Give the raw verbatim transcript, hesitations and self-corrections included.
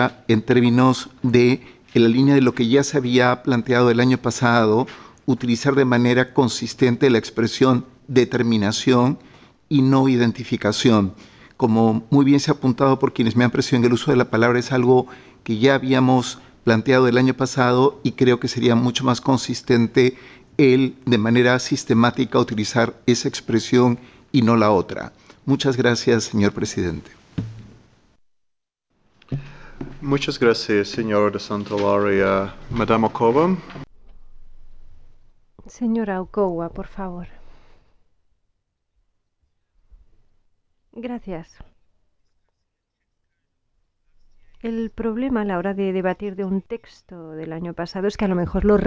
ahora en términos de, en la línea de lo que ya se había planteado el año pasado, utilizar de manera consistente la expresión determinación y no identificación. Como muy bien se ha apuntado por quienes me han precedido en el uso de la palabra, es algo que ya habíamos planteado el año pasado y creo que sería mucho más consistente el, de manera sistemática, utilizar esa expresión y no la otra. Muchas gracias, señor presidente. Muchas gracias, señor de Santolaria. Madame Okowa. Señora Okowa, por favor. Gracias. El problema a la hora de debatir de un texto del año pasado es que a lo mejor lo